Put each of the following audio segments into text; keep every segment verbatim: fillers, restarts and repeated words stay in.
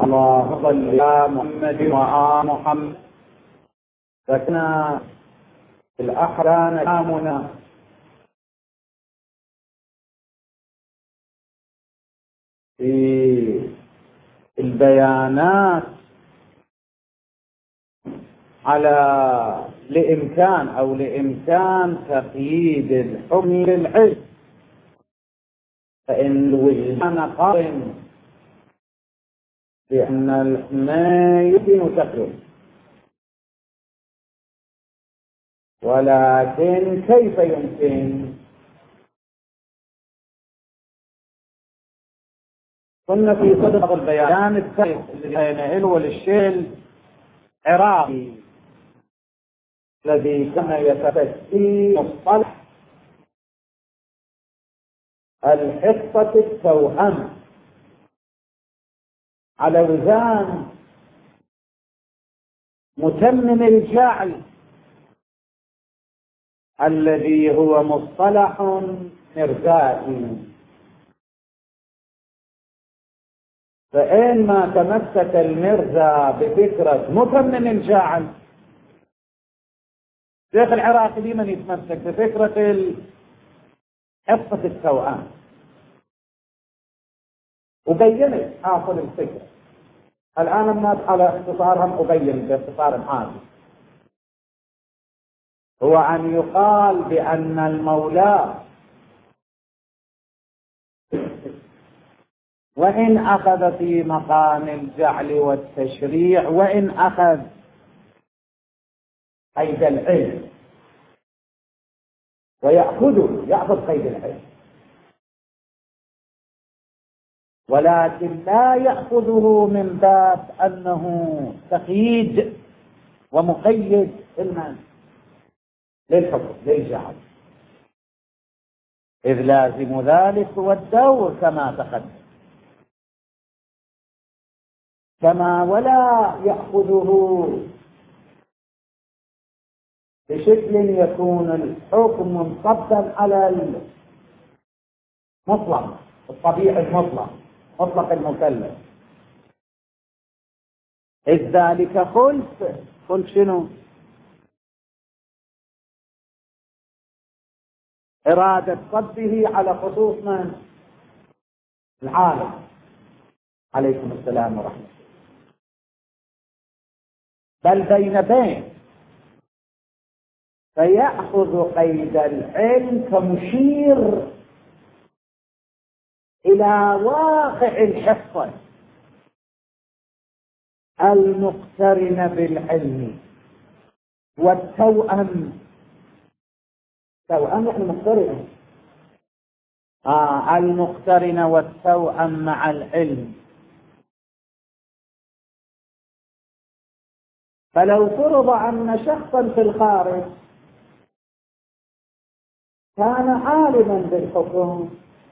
الله صل على محمد وآل محمد. فكنا الأحرى نامنا في البيانات على لإمكان أو لإمكان تقييد الحكم للعلم، فإن الوجدان قائم بأن ما يمكن تقييد، ولكن كيف يمكن؟ كنا في صدق البيان الثالث الذي هو للشيء العراقي الذي كان يتفسي مصطلح الحصة التوأم على وزان متمم الجعل الذي هو مصطلح مرزائي. فإن ما تمسك المرزا بفكرة متمم الجعل، شيخ العراقي دائما يتمسك بفكرة حصة التوأم، وبينت حاصل الفكرة. الآن الناس على اختصارهم أبين باختصار عادي، هو أن يقال بأن المولى وإن أخذ في مقام الجعل والتشريع، وإن أخذ قيد العلم ويأخذه يأخذ قيد العلم، ولكن لا يأخذه من باب أنه تقييد ومقيد المعنى للحكم للجعل، إذ لازم ذلك هو الدور كما تقدم. كما ولا يأخذه بشكل يكون الحكم منصبا على المطلق الطبيعي المطلق مطلق المكلف، إذ ذلك خلف خلف شنو؟ إرادة صده على خصوص من؟ العالم عليكم السلام ورحمة الله. بل بين بين، فيأخذ قيد العلم كمشير إلى واقع الحصة المقترنة بالعلم والتوأم. توأم يعني مقترنة، آه المقترنة والتوأم مع العلم. فلو فرض أن شخصا في الخارج كان عالما بالحكم،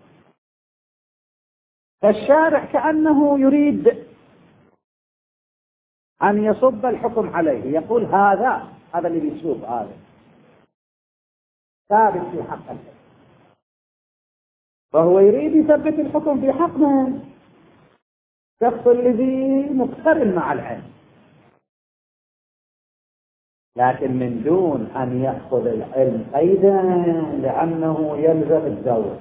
فالشارع كأنه يريد أن يصب الحكم عليه، يقول هذا هذا اللي بيشوف هذا ثابت في حق الحكم، فهو يريد يثبت الحكم في حق من؟ الشخص الذي مقترن مع العلم، لكن من دون أن يأخذ العلم قيدا، لأنه يلزم الدور،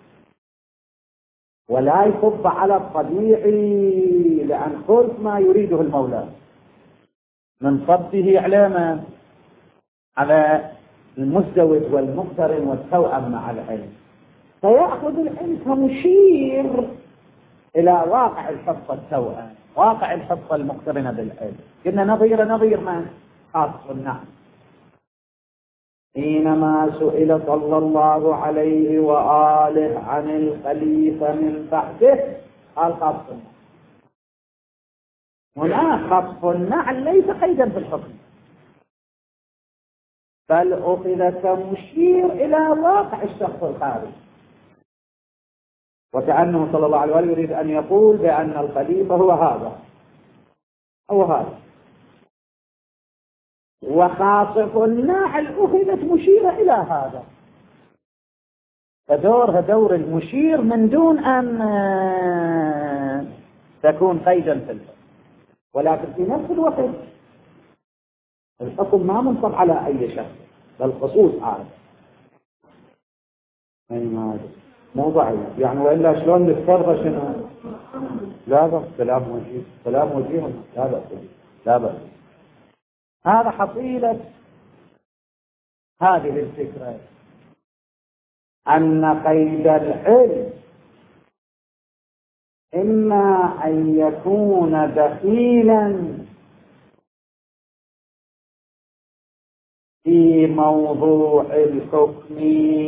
ولا يصب على الطبيعي، لأن كل ما يريده المولى من صده علامة على المزدوج والمقترن والتوأم مع العلم، فيأخذ العلم كمشير إلى واقع الحصة التوأم، واقع الحصة المقترنة بالعلم. كنا نظير نظير ما خاص النعم. حينما سئل صلى الله عليه وآله عن الخليفة من بعده قال خصف النعل. هنا خصف النعل ليس قيدا في الحكم، بل أخذ كمشير إلى واقع الشخص الخارج، وكأنه صلى الله عليه وآله يريد أن يقول بأن الخليفة هو هذا هو هذا، وخاصف الناعل أخذت مشيرة إلى هذا، فدورها دور المشير من دون أن تكون قيدا في الحكم. ولكن في نفس الوقت الحكم ما منصب على أي شخص بل خصوص عام. يعني ما مو ضعيف يعني، وإلا شلون نتفرغ شنو؟ لا بأس، كلام وجيه، كلام وجيه، لا بأس، لا بأس. هذا حصيلة هذه الفكرة، أن قيد العلم إما أن يكون دخيلا في موضوع الحكم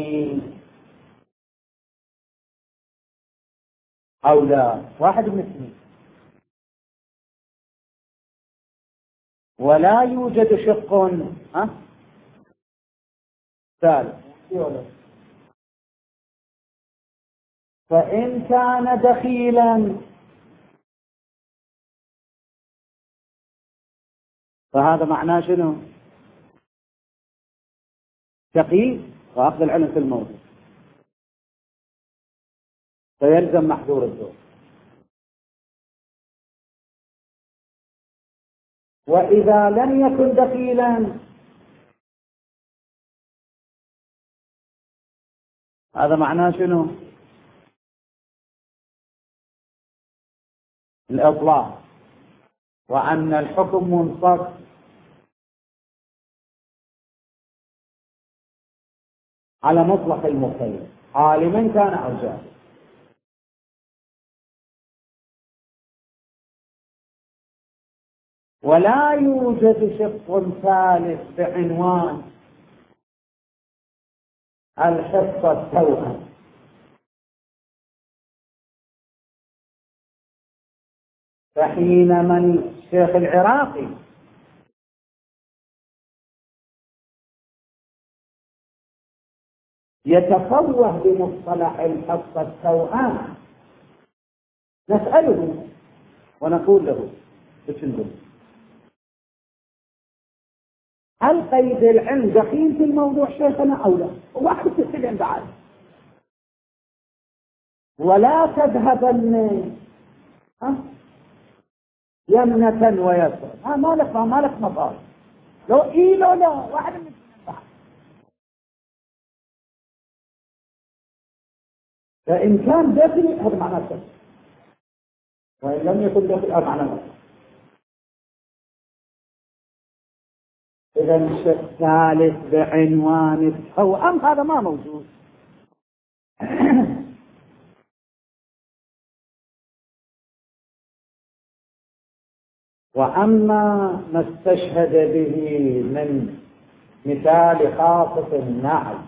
أو لا، واحد من اثنين، ولا يوجد شق ها ثالث. فإن كان دخيلا فهذا معناه شنو؟ تقييد وأخذ العلم في الموضوع، فيلزم محذور الدور. وإذا لم يكن دخيلا هذا معناه شنو؟ الإطلاق، وأن الحكم منصب على مطلق المخير عالما كان أو جاهلا. ولا يوجد شق ثالث بعنوان الحصة التوأم. فحينما الشيخ العراقي يتفوه بمصطلح الحصة التوأم نسأله ونقول له ايش نقول؟ هل قيد العلم دخيل في الموضوع شيخنا او لا؟ واحد تسلم بعد، ولا تذهبن ها يمنة ويسرا، ها ما لك ما لك مطار، لو اي لو لا واحد من بعد. فإن كان داخلي هذا معناه كذا، وإن لم يكن داخلي هذا معناه كذا. إذا الشيء الثالث بعنوان التوأم هذا ما موجود. وأما ما استشهد به من مثال خاصة النعل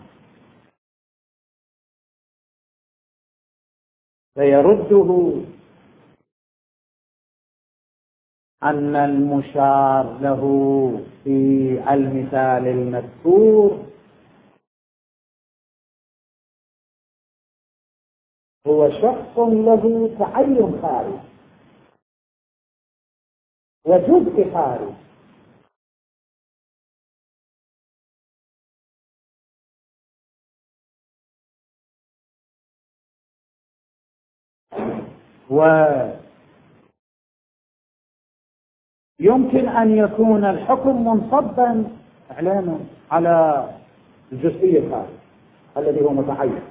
فيرده أن المشار له في المثال المذكور هو شخص له تعين خارج وجزء خارج، ويمكن أن يكون الحكم منصبا إعلانا على الجزئية الخارج الذي هو متعين،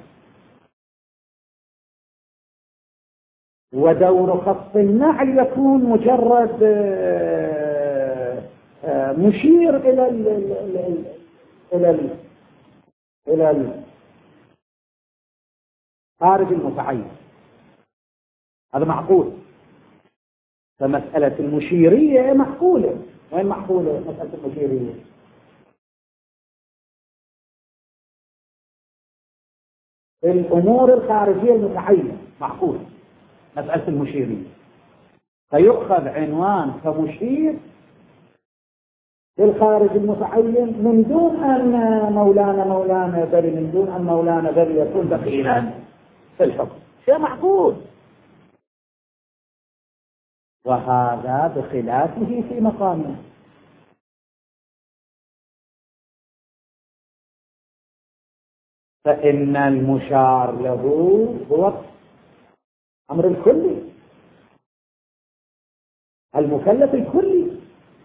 ودور خط النعل يكون مجرد مشير إلى ال إلى ال إلى ال خارج المتعين. هذا معقول. فمسألة المشيرية معقولة. وين معقولة مسألة المشيرية؟ الأمور الخارجية المتعينة معقولة مسألة المشيرية، فيؤخذ عنوان كمشير للخارج المتعين من دون أن مولانا مولانا بل من دون أن مولانا بل يكون دخيلا في الحكم. شيء معقول. وهذا بخلافه في مقامه. فإن المشار له هو أمر الكلي، المكلف الكلي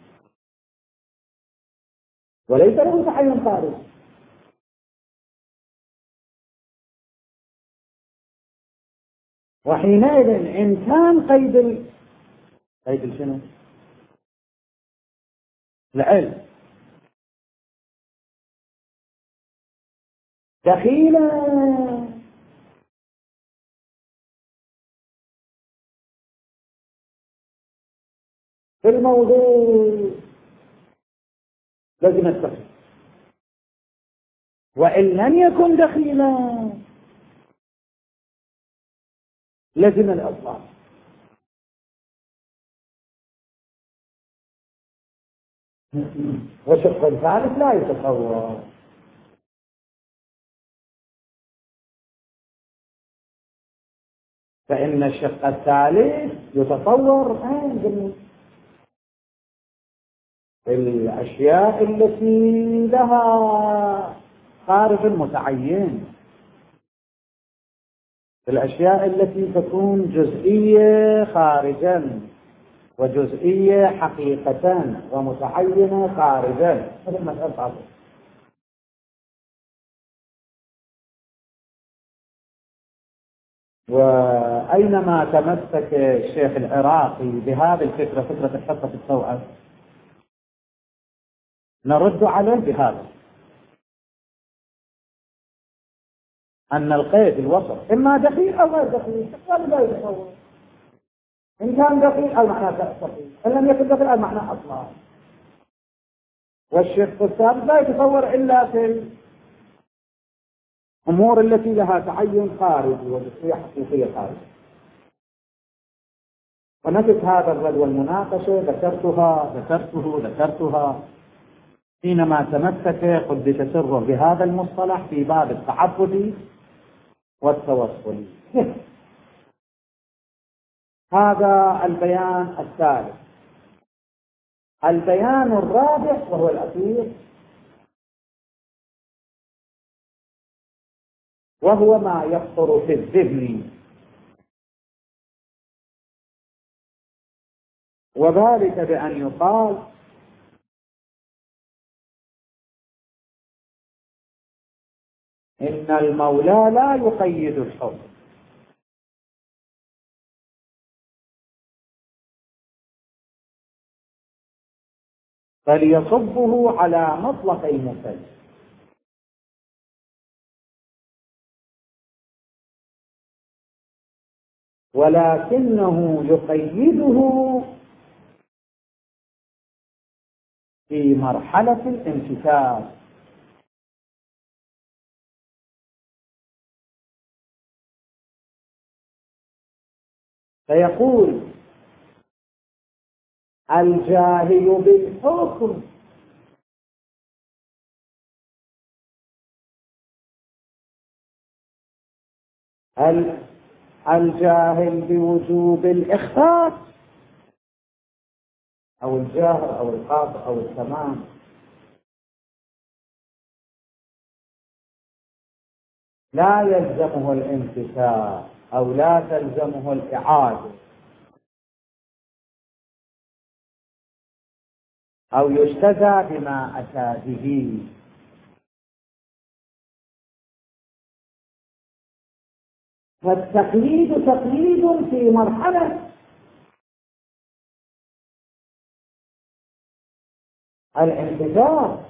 وليس له تعين خارجي. وحينئذ إن كان قيد ال... قيد شنو؟ العلم دخيلا في الموضوع لازم التقييد، وإن لم يكن دخيلا لازم الإطلاق. والشق الثالث لا يتصور. فإن الشق الثالث يتصور عند الأشياء التي لها خارج متعين، الأشياء التي تكون جزئية خارجا وجزئية حقيقة ومتعينة خارجا، مثل مسألة هذا. وأينما تمسك الشيخ العراقي بهذه الفكرة، فكرة الحصة التوأم، نرد عليه بهذا، أن القيد الوسط إما دقيق أو غير دقيق، لا يتصور. إن كان دقيق المعنى دقيق، إن لم يكن دقيق المعنى أصلا. والشق الثالث لا يتصور إلا في الأمور التي لها تعين خارجي وجزئية حقيقية خارجية. ونفس هذا الرد والمناقشة ذكرتها ذكرته ذكرتها حينما تمسك قدس سره بهذا المصطلح في باب التعبد والتوصل. هذا البيان الثالث. البيان الرابع وهو الأخير، وهو ما يخطر في الذهن، وذلك بأن يقال إن المولى لا يقيد الحكم، بل يصبه على مطلق المكلف، ولكنه يقيده في مرحلة الامتثال. فيقول الجاهل بالحكم الجاهل بوجوب الإخفاء أو الجاهر أو القاطع أو التمام لا يلزمه الامتثال أو لا تلزمه الإعادة أو يجتزى بما أتى به. فالتقليد تقليد في مرحلة الانتظار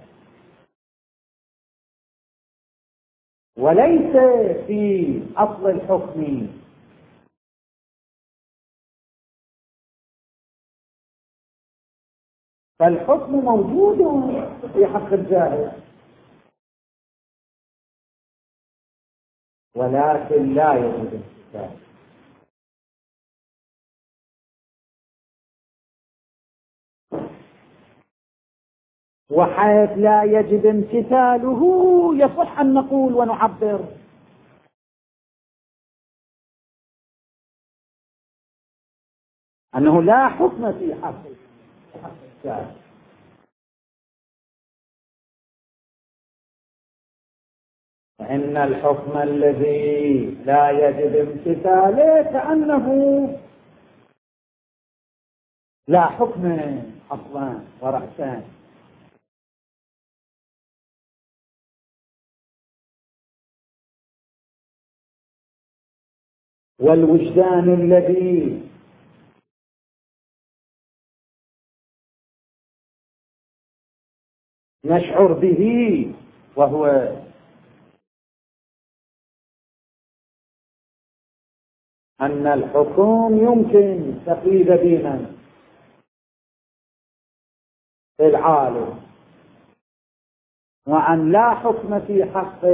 وليس في أصل الحكم. فالحكم موجود في حق الجاهل ولكن لا يوجد امتثال. وحيث لا يجب امتثاله يصح أن نقول ونعبر أنه لا حكم في حق الجاهل. فإن الحكم الذي لا يجب امتثاله كأنه لا حكم أصلا ورأسان. والوجدان الذي نشعر به وهو أن الحكم يمكن تقييد بنا في العالم، وأن لا حكم في حق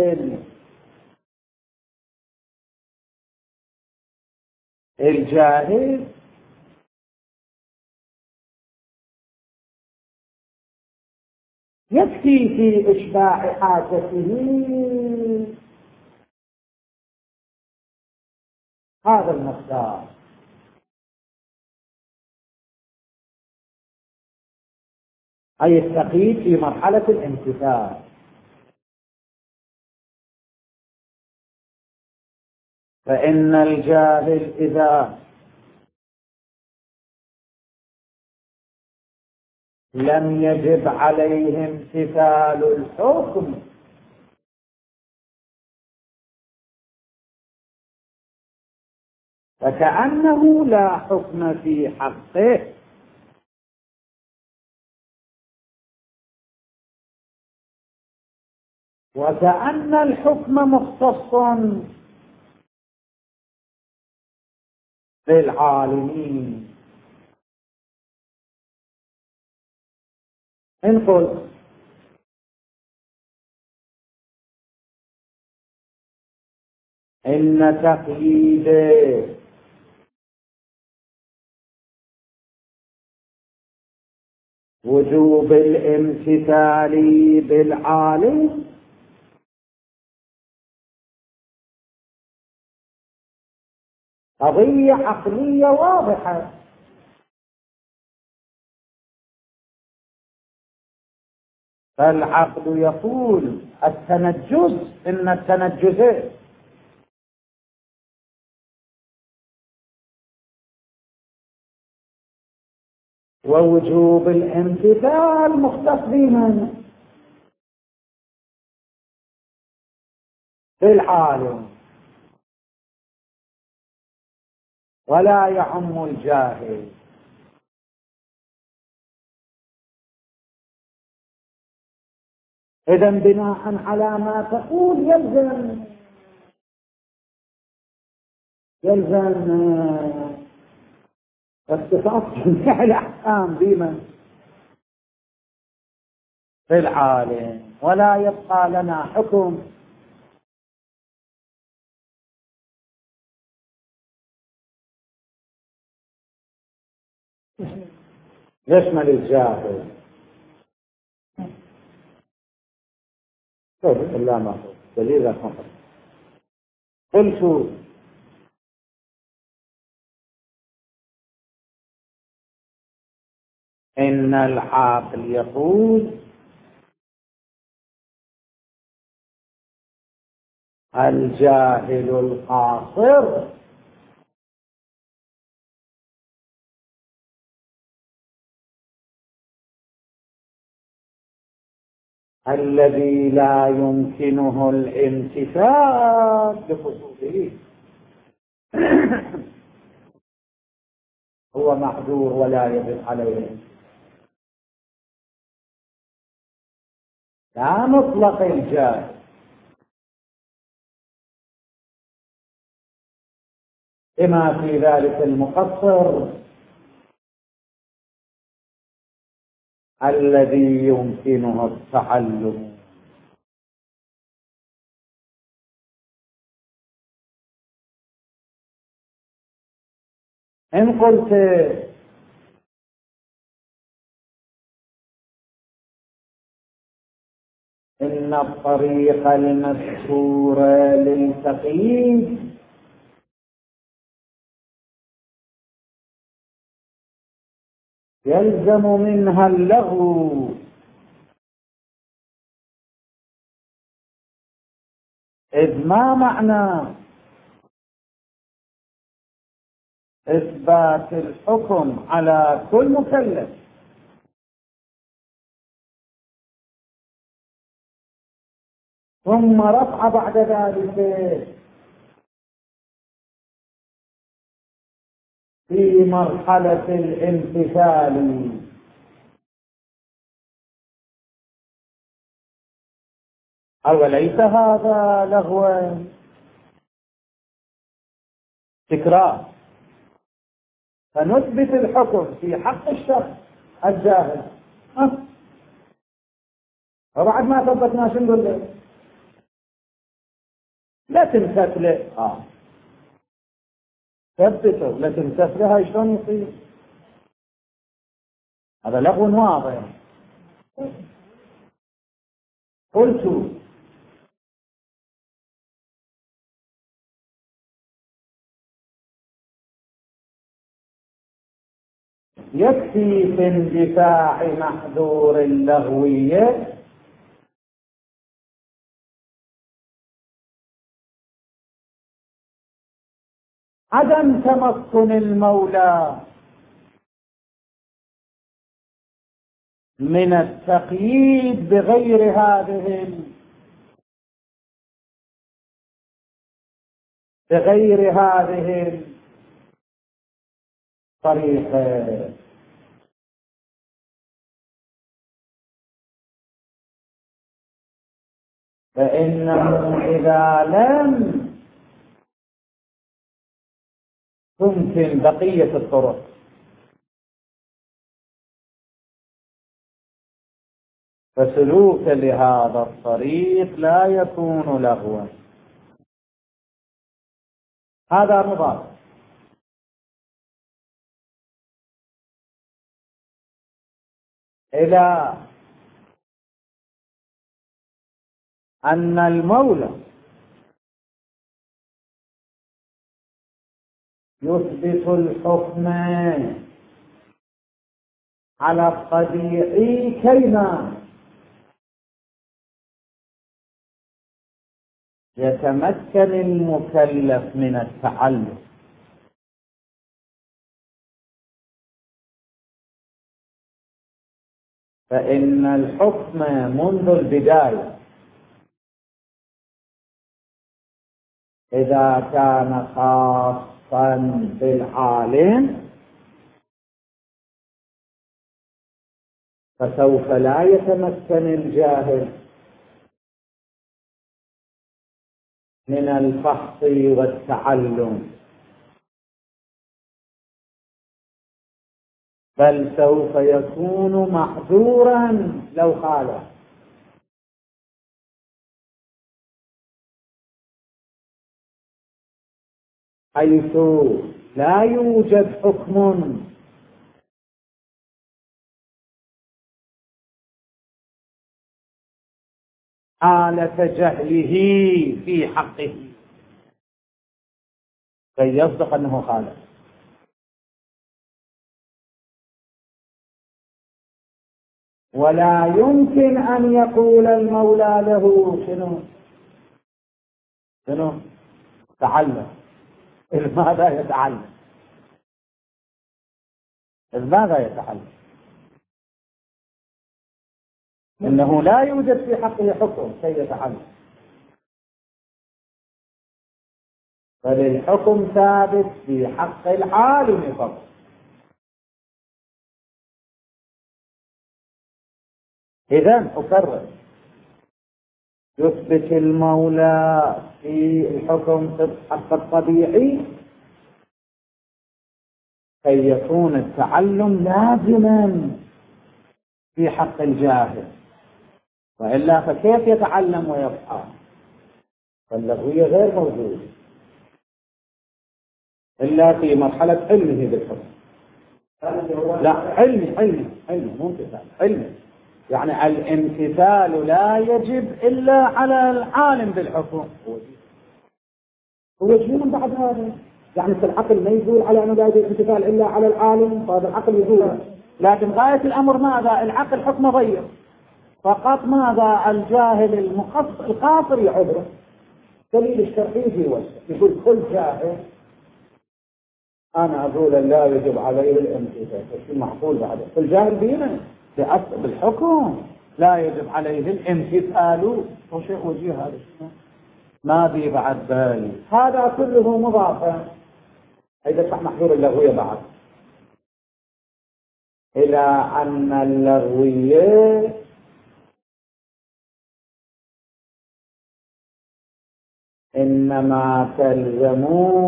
الجاهل يكفي في إشباع حاجته هذا المقدار، أي التقييد في مرحلة الامتثال. فإن الجاهل إذا لم يجب عليه امتثال الحكم فكأنه لا حكم في حقه، وكأن الحكم مختص بالعالمين. إن قلت إن تقييد وجوب الامتثال بالعالم قضية عقلية واضحة، فالعقل يقول التنجز إن التنجز ووجوب الامتثال مختص بمن؟ بالعالم، ولا يعم الجاهل. إذا بناء على ما تقول يلزم يلزم اختصاص جميع الأحكام بمن؟ بالعالم، ولا يبقى لنا حكم يشمل الجاهل. إلا ما هو دليل فقط. قلت إن العاقل يقول الجاهل القاصر الذي لا يمكنه الامتثال بخصوصه هو معذور ولا يجب عليه. لا مطلق الجاهل، بما في ذلك المقصر الذي يمكنه التعلم. إن قلت إن الطريق المذكور للتقييد يلزم منها اللغو، إذ ما معنى إثبات الحكم على كل مكلف، ثم رفع بعد ذلك في مرحلة الامتثال. أوليس هذا لغوا تكرار؟ فنثبت الحكم في حق الشخص الجاهل، أه. وبعد ما ثبتنا شو نقول له؟ لا تمتثله، اه ثبته، لا تمتثله، هاي شلون يصير؟ هذا لغو واضح. قلت يكفي في اندفاع محذور اللغوية عدم تمكن المولى من التقييد بغير هذه بغير هذه الطريقة. فإنه إذا لم تمكن بقية الطرق فسلوك لهذا الطريق لا يكون لغوا. هذا مضاف. إلى أن المولى يثبت الحكم على الطبيعي كيما يتمكن المكلف من التعلم. فإن الحكم منذ البداية إذا كان خاصا بالعالم فسوف لا يتمكن الجاهل من الفحص والتعلم، بل سوف يكون محظورا لو خالف، حيث لا يوجد حكم حالة جهله في حقه كي يصدق أنه خالف. ولا يمكن أن يقول المولى له شنو شنو تعلم. ماذا يتعلم؟ ماذا يتعلم؟ إنه لا يوجد في حقه حكم كي يتعلم، بل الحكم ثابت في حق العالم فقط. إذن أكرر، يثبت المولى في الحكم في الحق الطبيعي كي يكون التعلم لازما في حق الجاهل، وإلا فكيف يتعلم ويفعل؟ فاللغوية غير موجودة إلا في مرحلة علمه بالحكم. لا، علمي علمي علمي مو امتثال، علمي يعني الامتثال لا يجب إلا على العالم بالحكم. هو يجب من بعد هذا، يعني في العقل ما يقول على أنه لا يجب الامتثال إلا على العالم، فهذا العقل يقول. لكن غاية الأمر ماذا؟ العقل حكم ضيق فقط. ماذا؟ الجاهل المقصر القاصر يعذره. دليل الشرعي في وجه يقول كل جاهل أنا أقول لا يجب عليه الامتثال، شو معقول بعد في الجاهل بينا بالحكم لا يجب عليه الامتثال، وشيء وجيه هذا ما بي بعد بالي. هذا كله مضافا إذا صح محظور اللغوية بعد إلى أن اللغوية إنما تلزم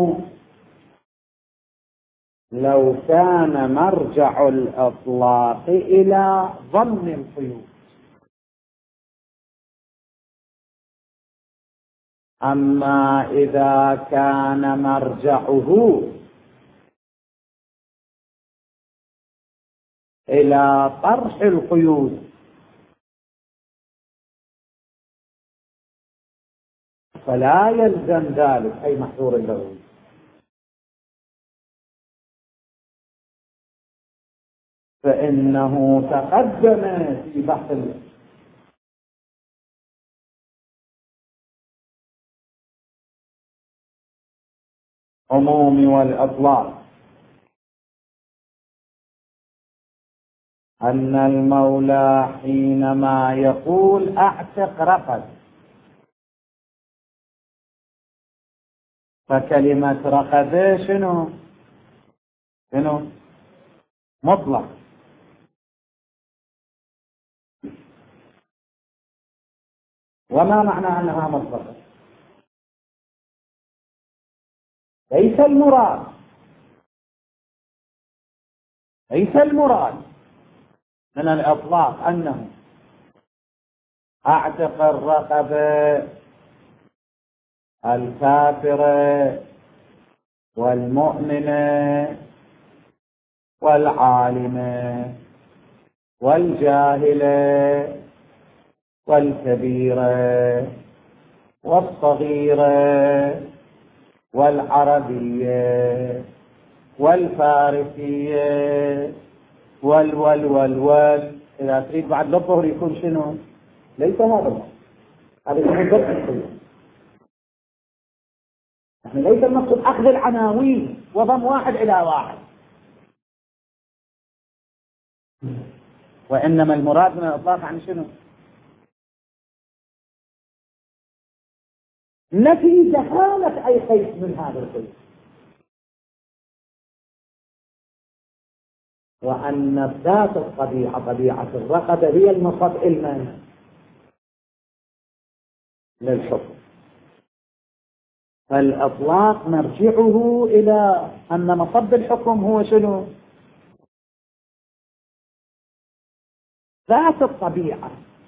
لو كان مرجع الإطلاق إلى ضمن القيود. أما إذا كان مرجعه إلى طرح القيود فلا يلزم ذلك أي محظور اللغوي. فإنه تقدم في بحث العموم والإطلاق أن المولى حينما يقول أعتق رقب، فكلمة رقبة شنو؟ شنو؟ مطلق. وما معنى أنها مطلقة؟ ليس المراد ليس المراد من الإطلاق أنه أعتق الرقبة الكافرة والمؤمنة والعالمة والجاهلة والكبيرة والصغيرة والعربية والفارسية والول والول. إذا تريد بعد للظهر يكون شنو؟ ليس هذا هذا يكون ضبط القيود. يعني ليس المقصود أخذ العناوين وضم واحد إلى واحد، وإنما المراد من الإطلاق عن شنو؟ نفي دخالة أي قيد من هذا القيد، وأن ذات الطبيعة طبيعة الرقبة هي المصب علما للحكم. فالإطلاق مرجعه إلى أن مصب الحكم هو شنو؟ ذات الطبيعة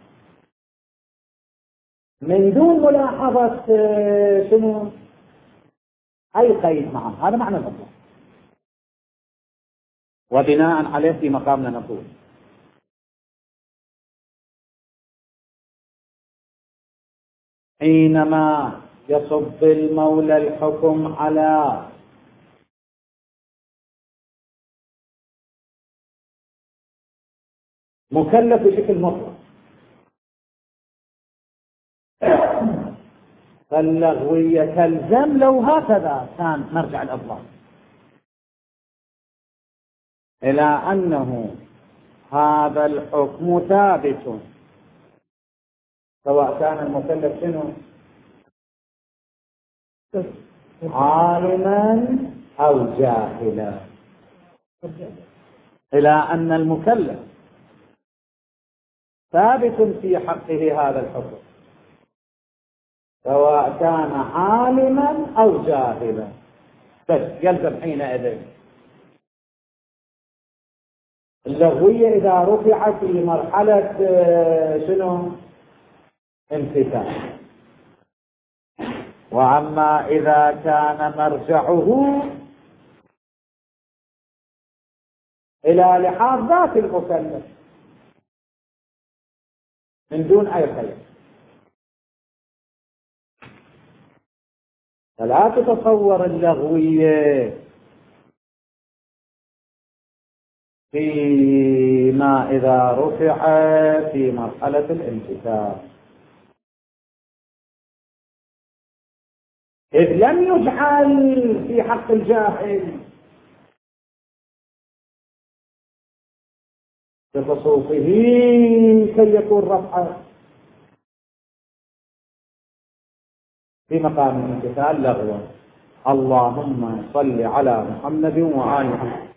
من دون ملاحظة شنو؟ أي قيد معه. هذا معنى الإطلاق. وبناء عليه في مقامنا نقول حينما يصب المولى الحكم على مكلف بشكل مطلق فاللغوية تلزم لو هكذا كان مرجع الإطلاق إلى أنه هذا الحكم ثابت سواء كان المكلف شنو؟ عالما أو جاهلا، إلى أن المكلف ثابت في حقه هذا الحكم سواء كان عالما أو جاهلا. بس يلزم حينئذ اللغوية إذا رفعت في مرحلة شنو؟ امتثال. وأما إذا كان مرجعه إلى لحاظ ذات المكلف من دون أي خير، فلا تتصور اللغوية فيما إذا رفع في مرحلة الامتثال، إذ لم يجعل في حق الجاهل بخصوصه كي يكون رفعه في مقام الامتثال لغوا. اللهم صل على محمد وعلى محمد.